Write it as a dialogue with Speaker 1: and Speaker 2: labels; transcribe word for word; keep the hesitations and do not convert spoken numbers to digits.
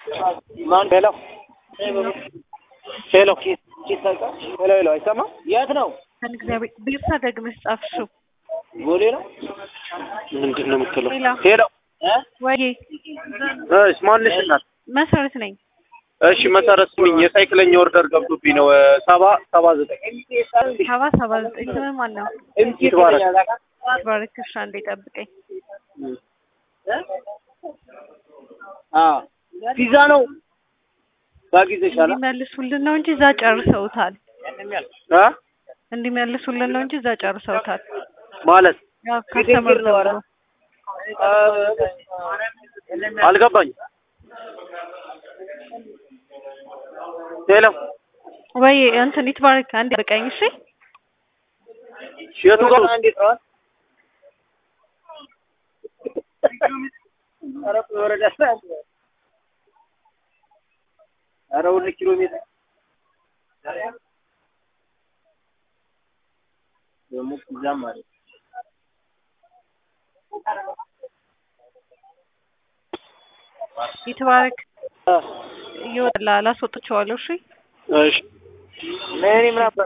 Speaker 1: ማን ሄሎ ሄሎ ሄሎ ሄሎ አይሰማም? የት ነው?
Speaker 2: እግዚአብሔር ቢርሳ ደግመሽ ጻፍሽው
Speaker 1: ጎሌ ነው። ምንድን ነው የምትለው?
Speaker 2: ሄሎ
Speaker 1: እ
Speaker 2: ወይ
Speaker 1: እሺ ማንሽ እናት
Speaker 2: መሰረት ነኝ።
Speaker 1: እሺ መሰረት ስሚኝ፣ የሳይክለኛ ኦርደር ገብቶብኝ ነው ሰባ ሰባ ዘጠኝ
Speaker 2: ሰባ ሰባ ዘጠኝ ስም ማን ነው?
Speaker 1: ይትባረክ
Speaker 2: ይትባረክሽ። አንዴ ጠብቀኝ።
Speaker 1: አ ፒዛ ነው ባጊዜሻላ
Speaker 2: እንዲመልሱልን ነው እንጂ እዛ ጨርሰውታል።
Speaker 1: አ
Speaker 2: እንዲመልሱልን ነው እንጂ እዛ ጨርሰውታል
Speaker 1: ማለት
Speaker 2: ያው ከስተመር ነው።
Speaker 1: አልገባኝ። ሄሎ
Speaker 2: ወይ እንትን ይትባረክ አንዴ ጠብቀኝ። እሺ
Speaker 1: የቱ ጋር አንዴ ጥራት ኧረ ወረዳ ኧረ ሁለት ኪሎ ሜትር ደግሞ ፒዛም ማለት
Speaker 2: ይትባረክ ይወጣል። አላስወጥቼዋለሁ። እሺ
Speaker 1: እሺ ነይ ምናምን